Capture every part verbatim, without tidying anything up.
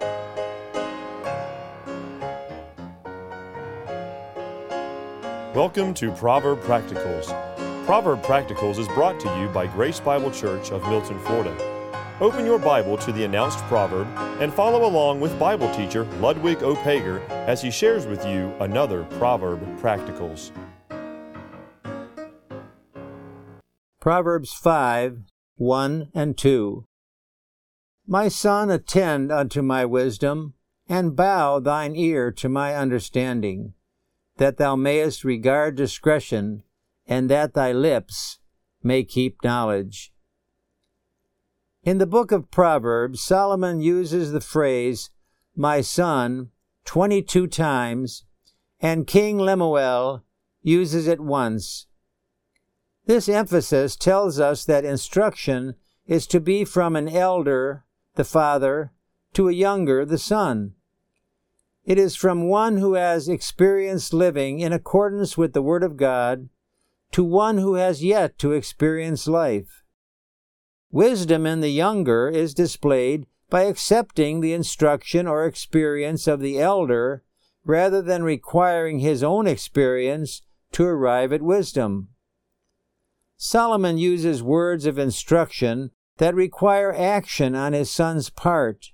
Welcome to Proverb Practicals. Proverb Practicals is brought to you by Grace Bible Church of Milton, Florida. Open your Bible to the announced proverb and follow along with Bible teacher Ludwig O. Pager as he shares with you another Proverb Practicals. Proverbs five, one and two. My son, attend unto my wisdom, and bow thine ear to my understanding, that thou mayest regard discretion, and that thy lips may keep knowledge. In the book of Proverbs, Solomon uses the phrase, my son, twenty-two times, and King Lemuel uses it once. This emphasis tells us that instruction is to be from an elder, the father, to a younger, the son. It is from one who has experienced living in accordance with the Word of God to one who has yet to experience life. Wisdom in the younger is displayed by accepting the instruction or experience of the elder rather than requiring his own experience to arrive at wisdom. Solomon uses words of instruction that require action on his son's part.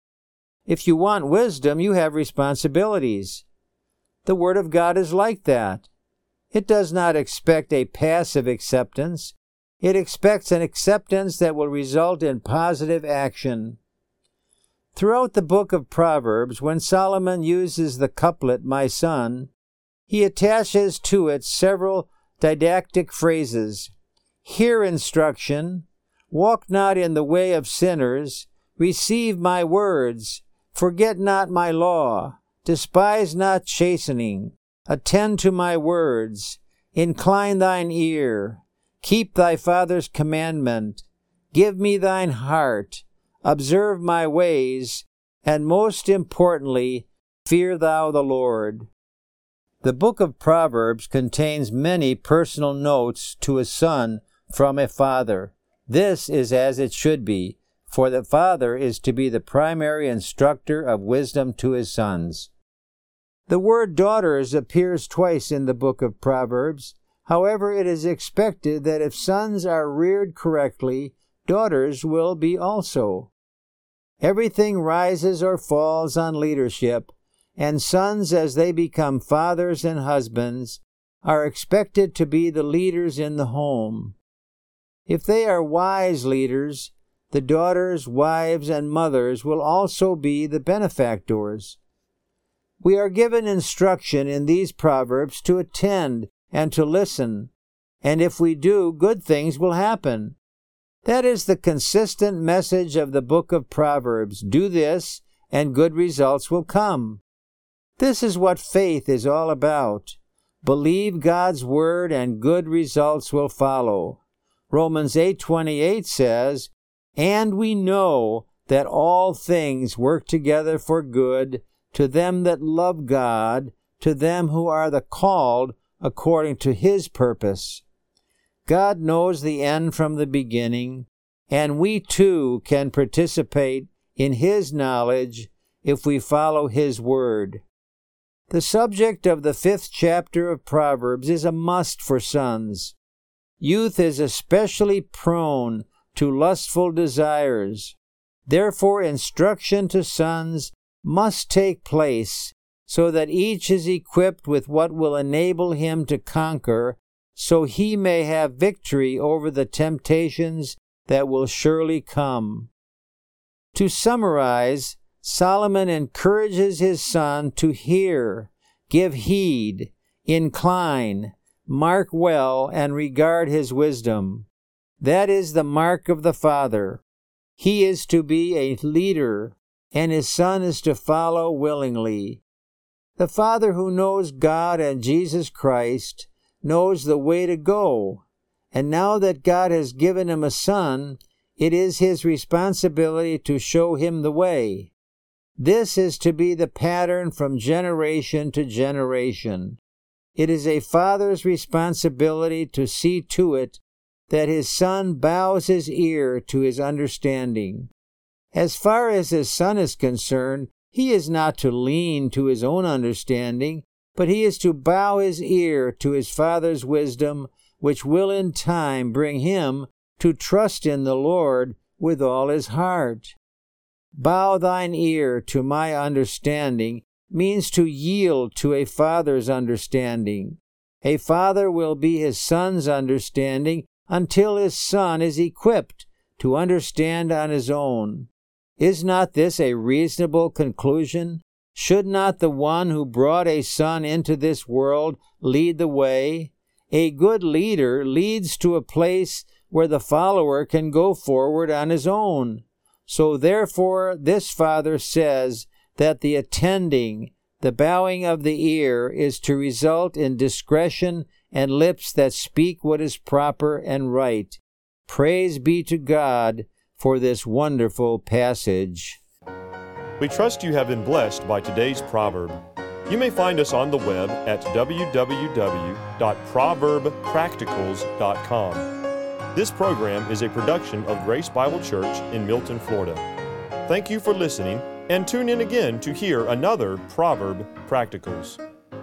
If you want wisdom, you have responsibilities. The Word of God is like that. It does not expect a passive acceptance. It expects an acceptance that will result in positive action. Throughout the book of Proverbs, when Solomon uses the couplet, my son, he attaches to it several didactic phrases. Hear instruction, walk not in the way of sinners, receive my words, forget not my law, despise not chastening, attend to my words, incline thine ear, keep thy father's commandment, give me thine heart, observe my ways, and most importantly, fear thou the Lord. The book of Proverbs contains many personal notes to a son from a father. This is as it should be, for the father is to be the primary instructor of wisdom to his sons. The word daughters appears twice in the book of Proverbs. However, it is expected that if sons are reared correctly, daughters will be also. Everything rises or falls on leadership, and sons, as they become fathers and husbands, are expected to be the leaders in the home. If they are wise leaders, the daughters, wives, and mothers will also be the benefactors. We are given instruction in these proverbs to attend and to listen, and if we do, good things will happen. That is the consistent message of the book of Proverbs. Do this, and good results will come. This is what faith is all about. Believe God's word, and good results will follow. Romans eight twenty-eight says, and we know that all things work together for good to them that love God, to them who are the called according to His purpose. God knows the end from the beginning, and we too can participate in His knowledge if we follow His word. The subject of the fifth chapter of Proverbs is a must for sons. Youth is especially prone to lustful desires. Therefore, instruction to sons must take place so that each is equipped with what will enable him to conquer, so he may have victory over the temptations that will surely come. To summarize, Solomon encourages his son to hear, give heed, incline, mark well, and regard his wisdom. That is the mark of the father. He is to be a leader, and his son is to follow willingly. The father who knows God and Jesus Christ knows the way to go, and now that God has given him a son, it is his responsibility to show him the way. This is to be the pattern from generation to generation. It is a father's responsibility to see to it that his son bows his ear to his understanding. As far as his son is concerned, he is not to lean to his own understanding, but he is to bow his ear to his father's wisdom, which will in time bring him to trust in the Lord with all his heart. Bow thine ear to my understanding means to yield to a father's understanding. A father will be his son's understanding until his son is equipped to understand on his own. Is not this a reasonable conclusion? Should not the one who brought a son into this world lead the way? A good leader leads to a place where the follower can go forward on his own. So therefore this father says that the attending, the bowing of the ear, is to result in discretion and lips that speak what is proper and right. Praise be to God for this wonderful passage. We trust you have been blessed by today's proverb. You may find us on the web at w w w dot proverb practicals dot com. This program is a production of Grace Bible Church in Milton, Florida. Thank you for listening, and tune in again to hear another Proverb Practicals.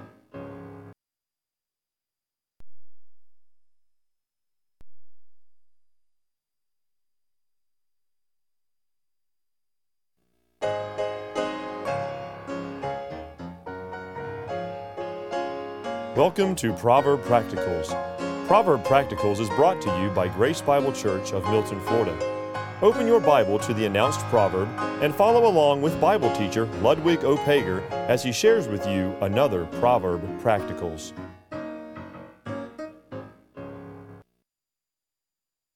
Welcome to Proverb Practicals. Proverb Practicals is brought to you by Grace Bible Church of Milton, Florida. Open your Bible to the announced proverb and follow along with Bible teacher Ludwig O. Pager as he shares with you another Proverb Practicals.